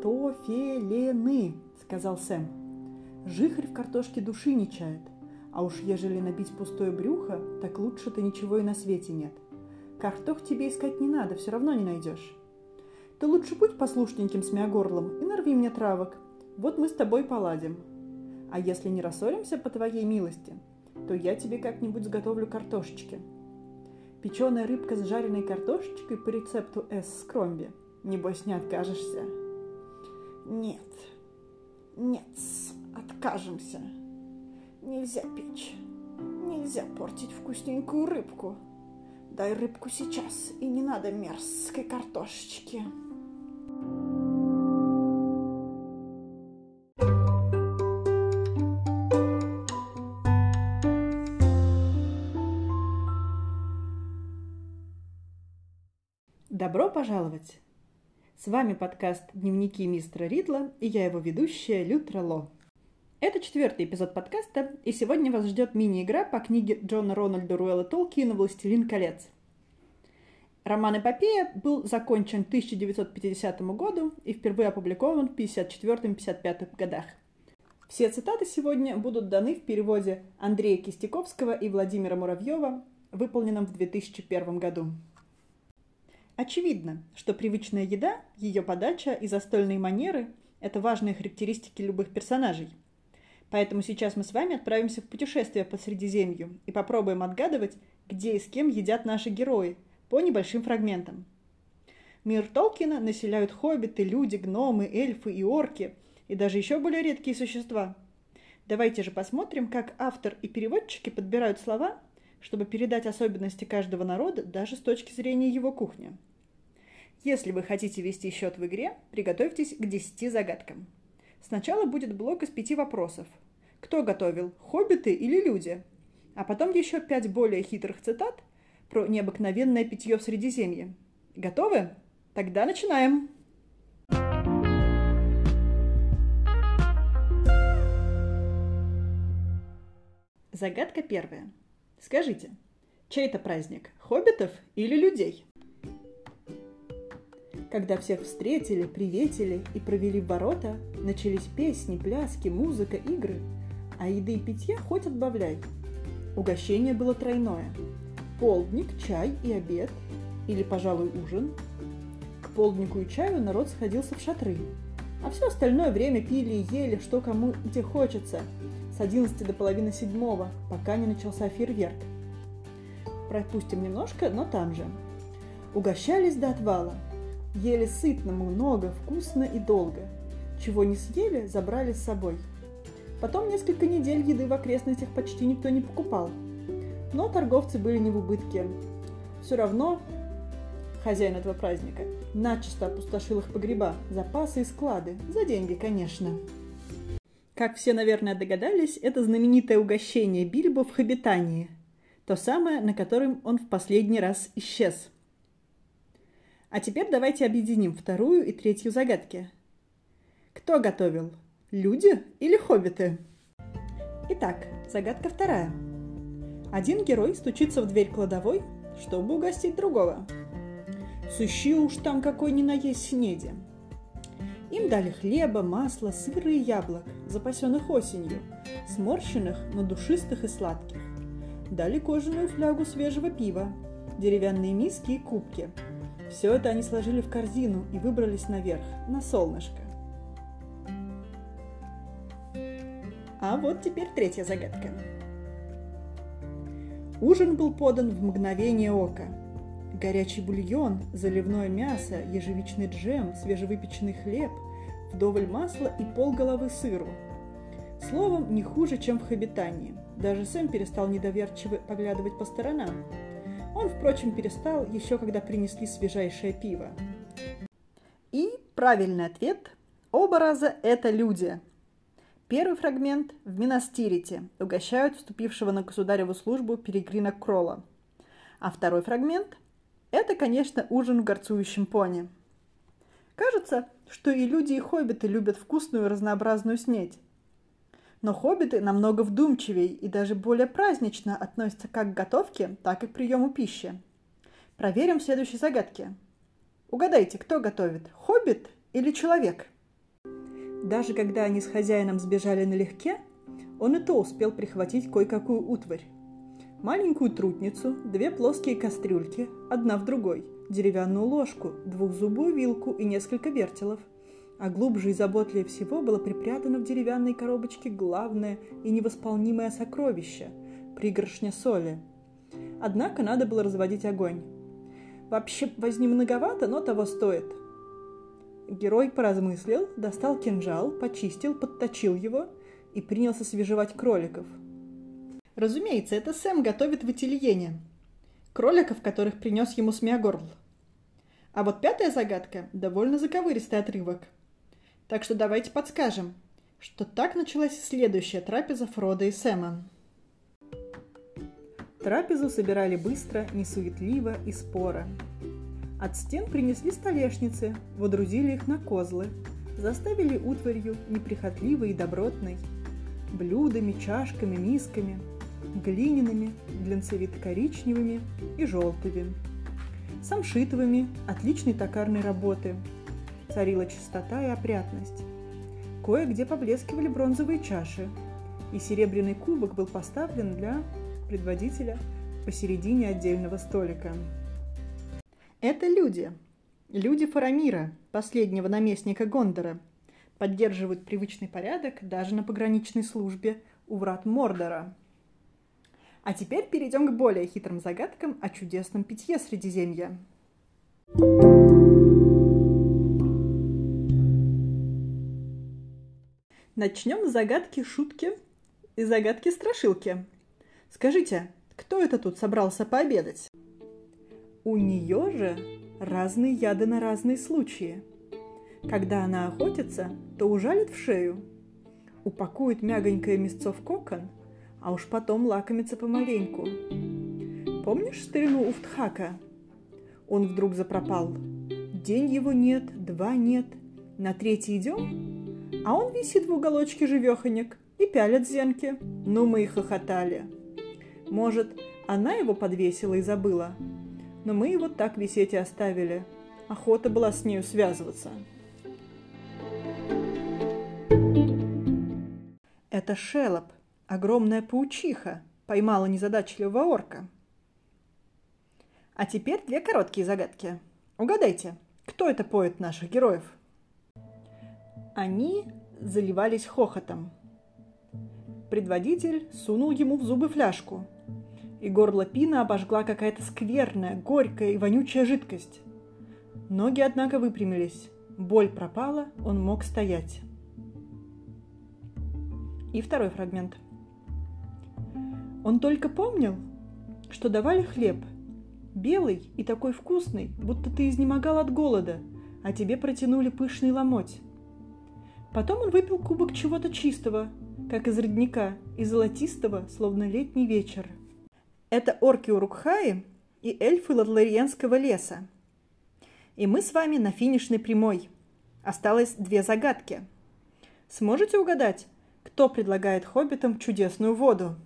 «Картофелины», — сказал Сэм. «Жихарь в картошке души не чает. А уж ежели набить пустое брюхо, так лучше-то ничего и на свете нет. Картох тебе искать не надо, все равно не найдешь. Ты лучше будь послушненьким смеягорлом и нарви мне травок. Вот мы с тобой поладим. А если не рассоримся по твоей милости, то я тебе как-нибудь сготовлю картошечки. Печеная рыбка с жареной картошечкой по рецепту С. Скромби. Небось, не откажешься?» «Нет, откажемся. Нельзя печь, нельзя портить вкусненькую рыбку. Дай рыбку сейчас, и не надо мерзкой картошечки». Добро пожаловать! С вами подкаст «Дневники мистера Ридла» и я его ведущая Лютра Ло. Это 4-й эпизод подкаста, и сегодня вас ждет мини-игра по книге Джона Рональда Руэлла Толкиена «Властелин колец». Роман «Эпопея» был закончен к 1950 году и впервые опубликован в 1954-1955 годах. Все цитаты сегодня будут даны в переводе Андрея Кистяковского и Владимира Муравьева, выполненном в 2001 году. Очевидно, что привычная еда, ее подача и застольные манеры – это важные характеристики любых персонажей. Поэтому сейчас мы с вами отправимся в путешествие по Средиземью и попробуем отгадывать, где и с кем едят наши герои, по небольшим фрагментам. Мир Толкиена населяют хоббиты, люди, гномы, эльфы и орки, и даже еще более редкие существа. Давайте же посмотрим, как автор и переводчики подбирают слова, чтобы передать особенности каждого народа даже с точки зрения его кухни. Если вы хотите вести счет в игре, приготовьтесь к 10 загадкам. Сначала будет блок из 5 вопросов. Кто готовил, хоббиты или люди? А потом еще 5 более хитрых цитат про необыкновенное питье в Средиземье. Готовы? Тогда начинаем! Загадка первая. Скажите, чей это праздник, хоббитов или людей? Когда всех встретили, приветили и провели в ворота, начались песни, пляски, музыка, игры, а еды и питья хоть отбавляй. Угощение было тройное. Полдник, чай и обед, или, пожалуй, ужин. К полднику и чаю народ сходился в шатры, а все остальное время пили и ели, что кому где хочется, с 11 до половины 7, пока не начался фейерверк. Пропустим немножко, но там же. Угощались до отвала. Ели сытно, много, вкусно и долго. Чего не съели, забрали с собой. Потом несколько недель еды в окрестностях почти никто не покупал. Но торговцы были не в убытке. Все равно хозяин этого праздника начисто опустошил их погреба, запасы и склады. За деньги, конечно. Как все, наверное, догадались, это знаменитое угощение Бильбо в Хоббитании. То самое, на котором он в последний раз исчез. А теперь давайте объединим вторую и третью загадки. Кто готовил? Люди или хоббиты? Итак, загадка вторая. Один герой стучится в дверь кладовой, чтобы угостить другого. Сыщи уж там какой ни на есть снеди. Им дали хлеба, масла, сыра и яблок, запасенных осенью, сморщенных, но душистых и сладких. Дали кожаную флягу свежего пива, деревянные миски и кубки. Все это они сложили в корзину и выбрались наверх, на солнышко. А вот теперь третья загадка. Ужин был подан в мгновение ока. Горячий бульон, заливное мясо, ежевичный джем, свежевыпеченный хлеб, вдоволь масла и полголовы сыру. Словом, не хуже, чем в Хоббитании. Даже Сэм перестал недоверчиво поглядывать по сторонам. Он, впрочем, перестал еще когда принесли свежайшее пиво. И правильный ответ. Оба раза это люди. Первый фрагмент в Минас-Тирите угощают вступившего на государеву службу Пилигрима Кролла. А второй фрагмент – это, конечно, ужин в горцующем пони. Кажется, что и люди, и хоббиты любят вкусную разнообразную снедь. Но хоббиты намного вдумчивее и даже более празднично относятся как к готовке, так и к приему пищи. Проверим в следующей загадке. Угадайте, кто готовит, хоббит или человек? Даже когда они с хозяином сбежали налегке, он и то успел прихватить кое-какую утварь. Маленькую трутницу, 2 плоские кастрюльки, одна в другой, деревянную ложку, 2-зубую вилку и несколько вертелов. А глубже и заботливее всего было припрятано в деревянной коробочке главное и невосполнимое сокровище – пригоршня соли. Однако надо было разводить огонь. Вообще возни многовато, но того стоит. Герой поразмыслил, достал кинжал, почистил, подточил его и принялся свежевать кроликов. Разумеется, это Сэм готовит в Итильене. Кроликов, которых принес ему Смеагорл. А вот 5-я загадка – довольно заковыристый отрывок. Так что давайте подскажем, что так началась следующая трапеза Фродо и Сэма. Трапезу собирали быстро, несуетливо и споро. От стен принесли столешницы, водрузили их на козлы, заставили утварью неприхотливой и добротной, блюдами, чашками, мисками, глиняными, глянцевито-коричневыми и желтыми, самшитовыми, отличной токарной работы. Царила чистота и опрятность. Кое-где поблескивали бронзовые чаши, и серебряный кубок был поставлен для предводителя посередине отдельного столика. Это люди Фарамира, последнего наместника Гондора, поддерживают привычный порядок даже на пограничной службе у врат Мордора. А теперь перейдем к более хитрым загадкам о чудесном питье Средиземья. Начнем с загадки-шутки и загадки-страшилки. Скажите, кто это тут собрался пообедать? У нее же разные яды на разные случаи. Когда она охотится, то ужалит в шею, упакует мягонькое мясцо в кокон, а уж потом лакомится помаленьку. Помнишь старину Уфтхака? Он вдруг запропал. День его нет, 2 нет, на 3-й идем, а он висит в уголочке живеханек и пялит зенки. Ну, мы и хохотали. Может, она его подвесила и забыла, но мы его так висеть и оставили. Охота была с нею связываться. Это Шелоп, огромная паучиха, поймала незадачливого орка. А теперь 2 короткие загадки. Угадайте, кто это поет наших героев? Они заливались хохотом. Предводитель сунул ему в зубы фляжку, и горло Пина обожгла какая-то скверная, горькая и вонючая жидкость. Ноги, однако, выпрямились. Боль пропала, он мог стоять. И 2-й фрагмент. Он только помнил, что давали хлеб, белый и такой вкусный, будто ты изнемогал от голода, а тебе протянули пышный ломоть. Потом он выпил кубок чего-то чистого, как из родника, и золотистого, словно летний вечер. Это орки Урукхаи и эльфы Ладлариенского леса. И мы с вами на финишной прямой. Осталось 2 загадки. Сможете угадать, кто предлагает хоббитам чудесную воду?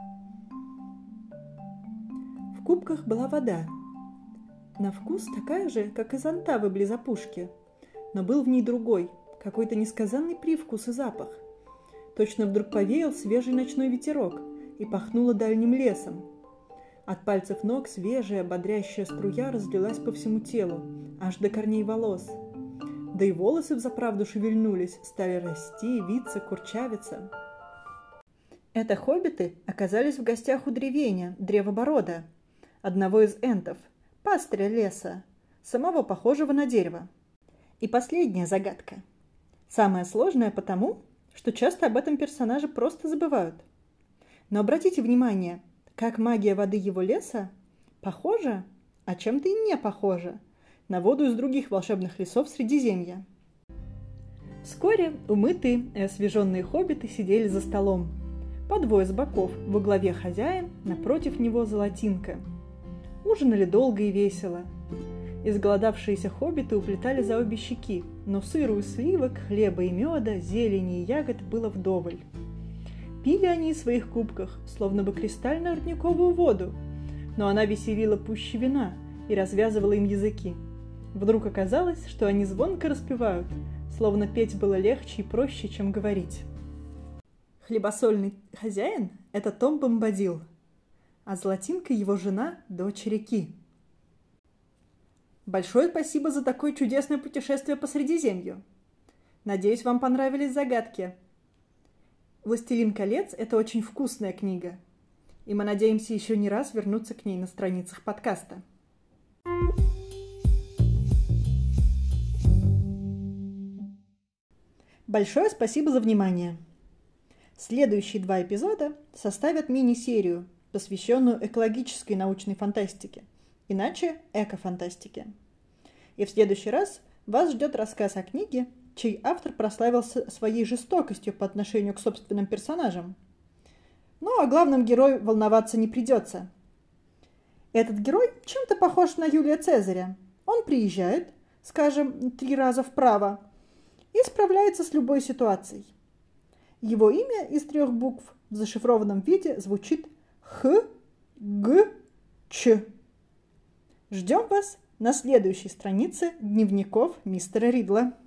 В кубках была вода. На вкус такая же, как из Антавы близ опушки, но был в ней другой, какой-то несказанный привкус и запах. Точно вдруг повеял свежий ночной ветерок и пахнуло дальним лесом. От пальцев ног свежая, бодрящая струя разлилась по всему телу, аж до корней волос. Да и волосы взаправду шевельнулись, стали расти, виться, курчавиться. Это хоббиты оказались в гостях у древеня, древоборода, одного из энтов, пастыря леса, самого похожего на дерево. И последняя загадка. Самая сложная потому, что часто об этом персонаже просто забывают. Но обратите внимание, как магия воды его леса похожа, а чем-то и не похожа, на воду из других волшебных лесов Средиземья. Вскоре умытые и освеженные хоббиты сидели за столом. По 2 с боков, во главе хозяин, напротив него золотинка. Ужинали долго и весело. Изголодавшиеся хоббиты уплетали за обе щеки, но сыру и сливок, хлеба и меда, зелени и ягод было вдоволь. Пили они из своих кубках, словно бы кристальную родниковую воду, но она веселила пуще вина и развязывала им языки. Вдруг оказалось, что они звонко распевают словно петь было легче и проще, чем говорить. Хлебосольный хозяин – это Том Бомбадил, а Золотинка – его жена, дочь реки. Большое спасибо за такое чудесное путешествие по Средиземью. Надеюсь, вам понравились загадки. «Властелин колец» – это очень вкусная книга, и мы надеемся еще не раз вернуться к ней на страницах подкаста. Большое спасибо за внимание! Следующие 2 эпизода составят мини-серию, посвященную экологической научной фантастике, иначе экофантастике. И в следующий раз вас ждет рассказ о книге, чей автор прославился своей жестокостью по отношению к собственным персонажам. Ну, а главным герою волноваться не придется. Этот герой чем-то похож на Юлия Цезаря. Он приезжает, скажем, 3 раза вправо, и справляется с любой ситуацией. Его имя из 3 букв в зашифрованном виде звучит Х, Г, Ч. Ждем вас на следующей странице дневников мистера Ридла.